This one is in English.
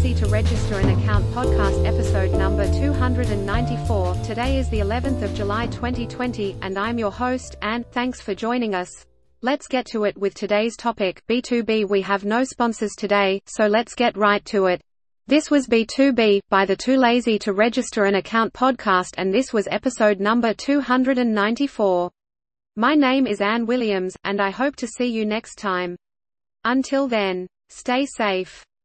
Lazy to Register an Account podcast episode number 294. Today is the 11th of July 2020, and I'm your host, Anne. Thanks for joining us. Let's get to it with today's topic, B2B. We have no sponsors today, so let's get right to it. This was B2B, by the Too Lazy to Register an Account podcast, and this was episode number 294. My name is Anne Williams, and I hope to see you next time. Until then, stay safe.